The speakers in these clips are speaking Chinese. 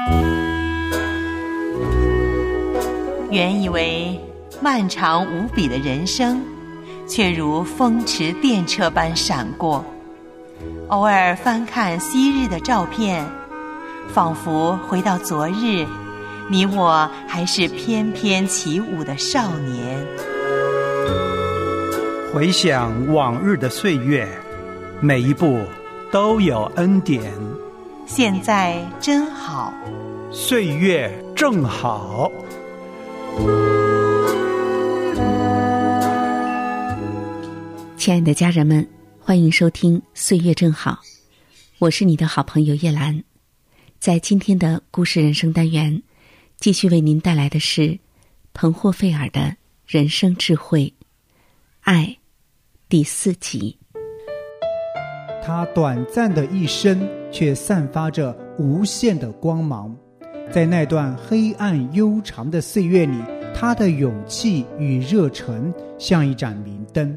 原以为漫长无比的人生，却如风驰电掣般闪过。偶尔翻看昔日的照片，仿佛回到昨日，你我还是翩翩起舞的少年。 回想往日的岁月，每一步都有恩典。 现在真好， 岁月正好。 亲爱的家人们，欢迎收听《岁月正好》，我是你的好朋友叶兰。在今天的故事人生单元，继续为您带来的是彭霍费尔的人生智慧爱第4集。 他短暂的一生却散发着无限的光芒，在那段黑暗悠长的岁月里，他的勇气与热忱像一盏明灯。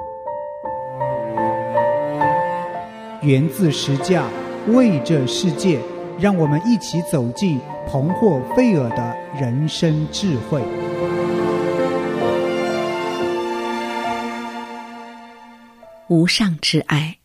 源自十架，为这世界，让我们一起走进彭霍费尔的人生智慧。 无上之爱。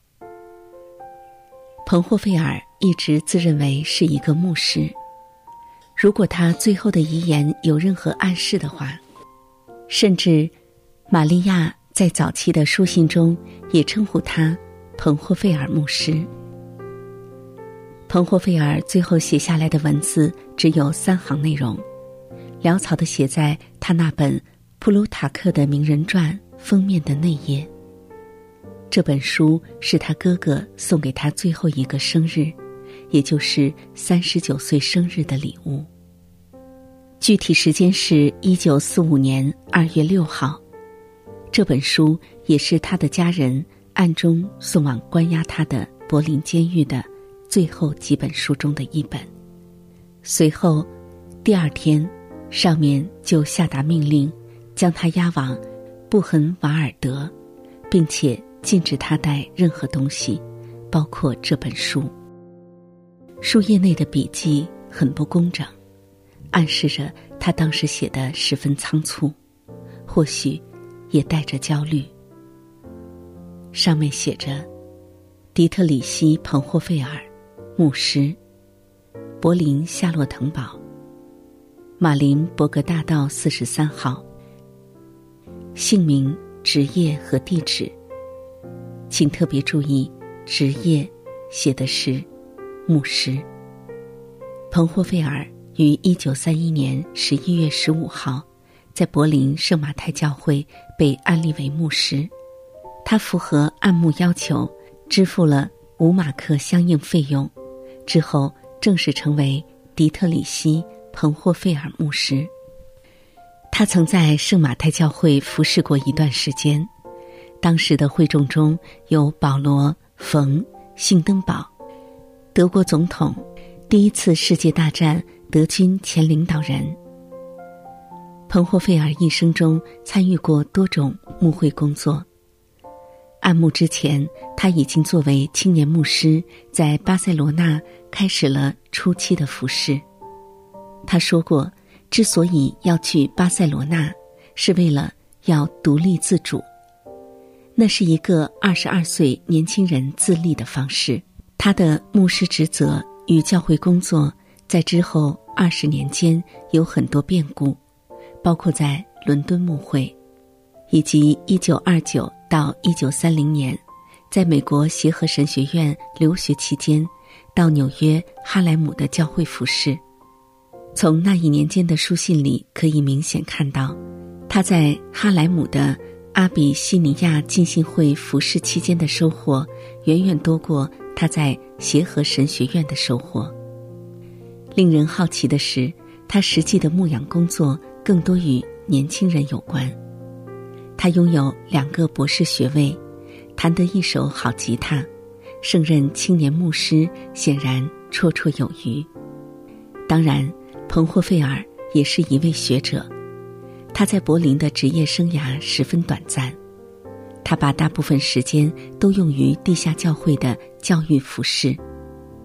彭霍费尔一直自认为是一个牧师，如果他最后的遗言有任何暗示的话，甚至玛利亚在早期的书信中也称呼他彭霍费尔牧师。彭霍费尔最后写下来的文字只有3行内容，潦草地写在他那本普鲁塔克的名人传封面的内页。这本书是他哥哥送给他最后一个生日，也就是39岁生日的礼物。具体时间是1945年2月6号。这本书也是他的家人暗中送往关押他的柏林监狱的最后几本书中的一本。随后第2天，上面就下达命令，将他押往布痕瓦尔德，并且禁止他带任何东西，包括这本书。书页内的笔记很不工整，暗示着他当时写得十分仓促，或许也带着焦虑。上面写着：迪特里希·彭霍费尔，牧师，柏林夏洛滕堡，马林伯格大道43号。姓名、职业和地址，请特别注意，职业写的是牧师。彭霍费尔于1931年11月15号在柏林圣马太教会被安立为牧师。他符合按牧要求，支付了5马克相应费用，之后正式成为迪特里希·彭霍费尔牧师。他曾在圣马太教会服侍过一段时间，当时的会众中有保罗·冯·兴登堡，德国总统，第1次世界大战德军前领导人。彭霍费尔一生中参与过多种牧会工作。按牧之前，他已经作为青年牧师在巴塞罗那开始了初期的服事。他说过，之所以要去巴塞罗那，是为了要独立自主。那是一个22岁年轻人自立的方式。他的牧师职责与教会工作在之后20年间有很多变故，包括在伦敦牧会，以及1929到1930年在美国协和神学院留学期间到纽约哈莱姆的教会服事。从那一年间的书信里可以明显看到，他在哈莱姆的阿比西尼亚浸信会服事期间的收获远远多过他在协和神学院的收获。令人好奇的是，他实际的牧养工作更多与年轻人有关。他拥有2个博士学位，弹得一手好吉他，胜任青年牧师显然绰绰有余。当然，彭霍费尔也是一位学者，他在柏林的职业生涯十分短暂，他把大部分时间都用于地下教会的教育服事。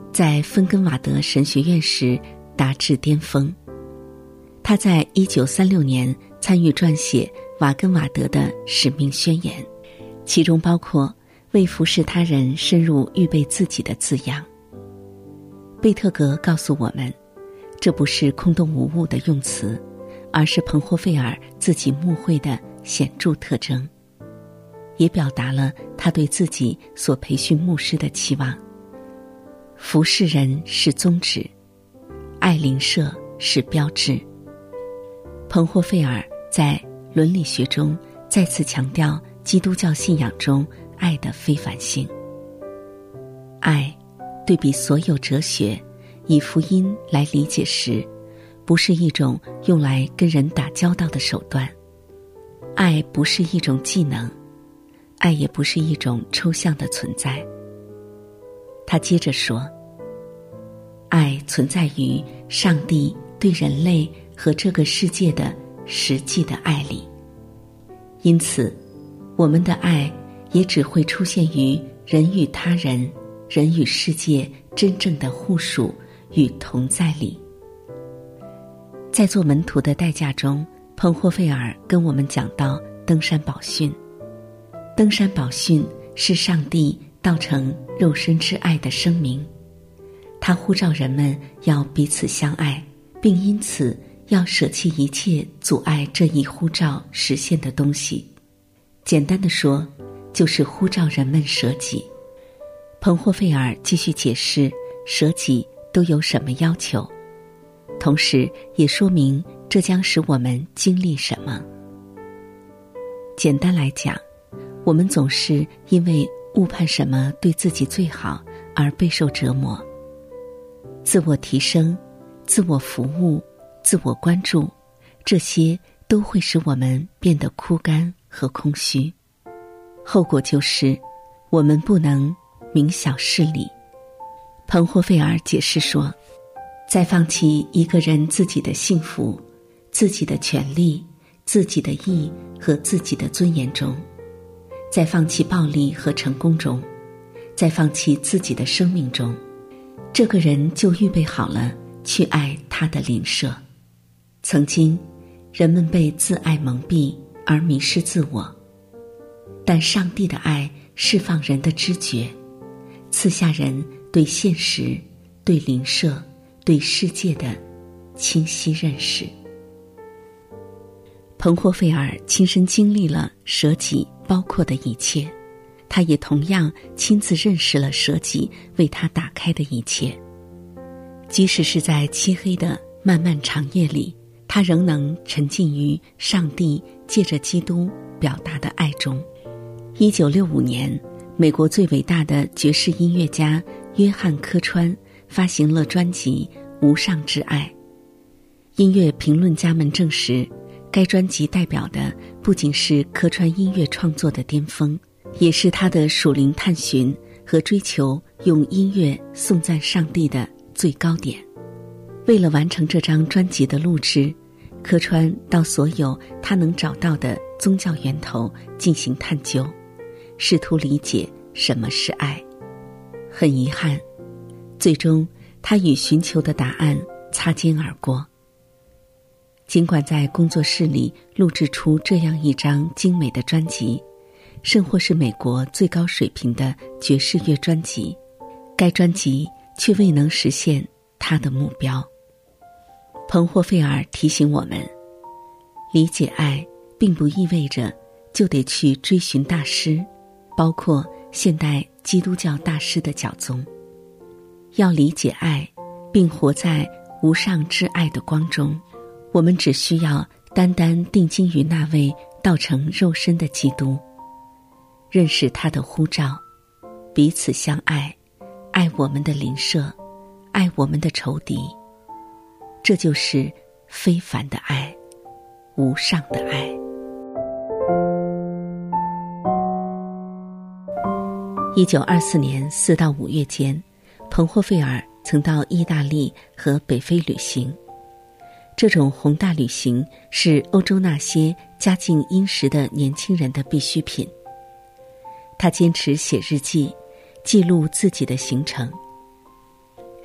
在芬根瓦德神学院时达至巅峰。他在1936年参与撰写瓦根瓦德的使命宣言，其中包括为服侍他人深入预备自己的字样。贝特格告诉我们，这不是空洞无物的用词，而是彭霍费尔自己牧会的显著特征，也表达了他对自己所培训牧师的期望。服侍人是宗旨，爱邻舍是标志。彭霍费尔在伦理学中再次强调基督教信仰中爱的非凡性。爱对比所有哲学，以福音来理解时，不是一种用来跟人打交道的手段。爱不是一种技能，爱也不是一种抽象的存在。他接着说，爱存在于上帝对人类和这个世界的实际的爱里，因此我们的爱也只会出现于人与他人、人与世界真正的互属与同在里。在做门徒的代价中，彭霍费尔跟我们讲到登山宝训。登山宝训是上帝道成肉身之爱的声明，他呼召人们要彼此相爱，并因此要舍弃一切阻碍这一呼召实现的东西。简单的说，就是呼召人们舍己。彭霍费尔继续解释舍己都有什么要求，同时也说明这将使我们经历什么。简单来讲，我们总是因为误判什么对自己最好而备受折磨。自我提升、自我服务、自我关注，这些都会使我们变得枯干和空虚。后果就是我们不能明晓事理。彭霍费尔解释说，在放弃一个人自己的幸福、自己的权利、自己的义和自己的尊严中，在放弃暴力和成功中，在放弃自己的生命中，这个人就预备好了去爱他的邻舍。曾经人们被自爱蒙蔽而迷失自我，但上帝的爱释放人的知觉，赐下人对现实、对邻舍、对世界的清晰认识。彭霍费尔亲身经历了舍己包括的一切，他也同样亲自认识了舍己为他打开的一切。即使是在漆黑的漫漫长夜里，他仍能沉浸于上帝借着基督表达的爱中。1965年，美国最伟大的爵士音乐家约翰·科川发行了专辑《无上之爱》。音乐评论家们证实，该专辑代表的不仅是科川音乐创作的巅峰，也是他的属灵探寻和追求用音乐颂赞上帝的最高点。为了完成这张专辑的录制，科川到所有他能找到的宗教源头进行探究，试图理解什么是爱。很遗憾，最终他与寻求的答案擦肩而过。尽管在工作室里录制出这样一张精美的专辑，甚或是美国最高水平的爵士乐专辑，该专辑却未能实现他的目标。彭霍费尔提醒我们，理解爱并不意味着就得去追寻大师，包括现代基督教大师的教宗。要理解爱并活在无上之爱的光中，我们只需要单单定睛于那位道成肉身的基督，认识他的呼召，彼此相爱，爱我们的邻舍，爱我们的仇敌。这就是非凡的爱，无上的爱。1924年4到5月间，彭霍费尔曾到意大利和北非旅行。这种宏大旅行是欧洲那些家境殷实的年轻人的必需品。他坚持写日记，记录自己的行程。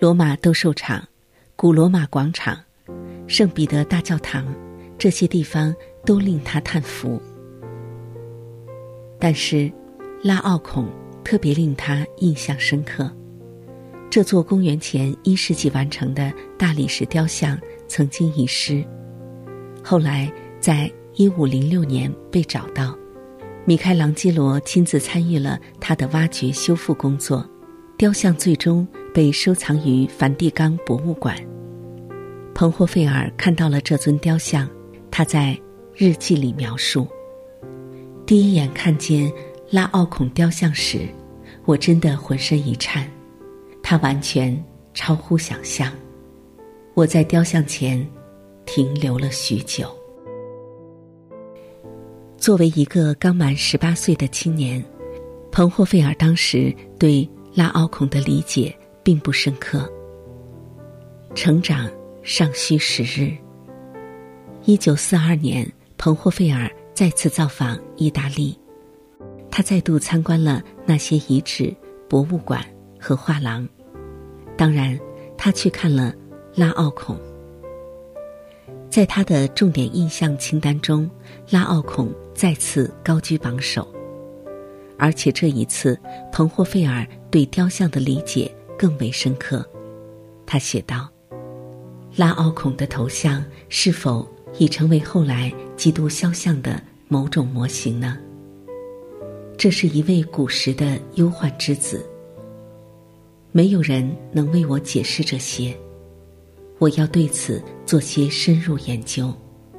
罗马斗兽场、古罗马广场、圣彼得大教堂，这些地方都令他叹服。但是拉奥孔特别令他印象深刻。这座公元前1世纪完成的大理石雕像曾经遗失，后来在1506年被找到，米开朗基罗亲自参与了他的挖掘修复工作，雕像最终被收藏于梵蒂冈博物馆。彭霍费尔看到了这尊雕像，他在日记里描述：第一眼看见拉奥孔雕像时，我真的浑身一颤，它完全超乎想象。我在雕像前停留了许久。作为一个刚满18岁的青年，彭霍费尔当时对拉奥孔的理解并不深刻。成长尚需时日。1942年，彭霍费尔再次造访意大利，他再度参观了那些遗址、博物馆和画廊。当然，他去看了拉奥孔。在他的重点印象清单中，拉奥孔再次高居榜首。而且这一次，彭霍费尔对雕像的理解更为深刻。他写道：拉奥孔的头像是否已成为后来基督肖像的某种模型呢？这是一位古时的忧患之子，没有人能为我解释这些，我要对此做些深入研究。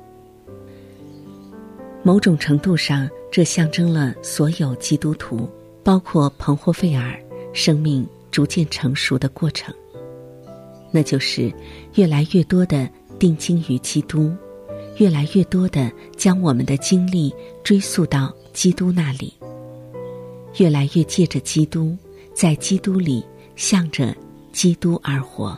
某种程度上，这象征了所有基督徒，包括彭霍费尔，生命逐渐成熟的过程。那就是越来越多的定睛于基督，越来越多的将我们的精力追溯到基督那里，越来越借着基督，在基督里向着基督而活。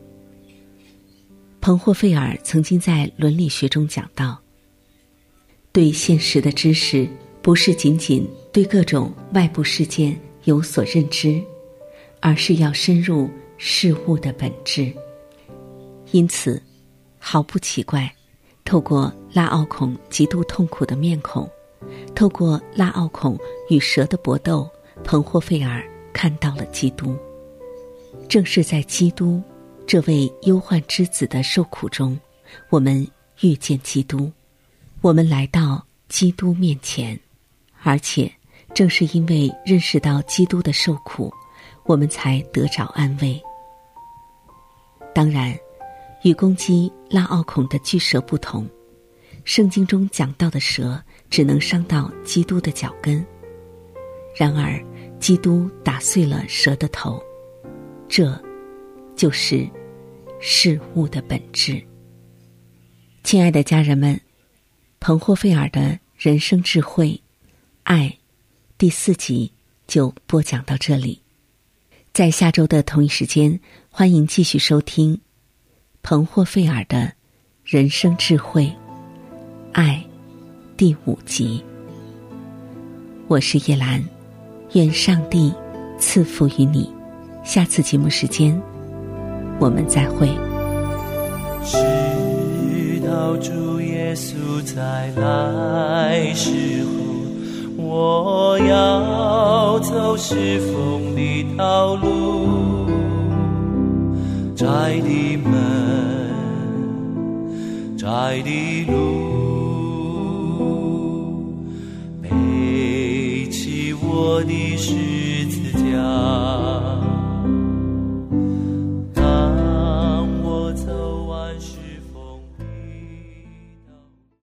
彭霍费尔曾经在伦理学中讲到，对现实的知识不是仅仅对各种外部事件有所认知，而是要深入事物的本质。因此毫不奇怪，透过拉奥孔极度痛苦的面孔，透过拉奥孔与蛇的搏斗，彭霍费尔看到了基督。正是在基督这位忧患之子的受苦中，我们遇见基督，我们来到基督面前，而且正是因为认识到基督的受苦，我们才得着安慰。当然，与攻击拉奥孔的巨蛇不同，圣经中讲到的蛇只能伤到基督的脚跟，然而基督打碎了蛇的头，这就是事物的本质。亲爱的家人们，彭霍费尔的人生智慧爱第4集就播讲到这里。在下周的同一时间，欢迎继续收听彭霍费尔的人生智慧爱第5集。我是叶兰，愿上帝赐福于你。下次节目时间我们再会。 直到主耶稣再来时候，我要走是风的道路，窄的门，窄的路，背起我的十字架。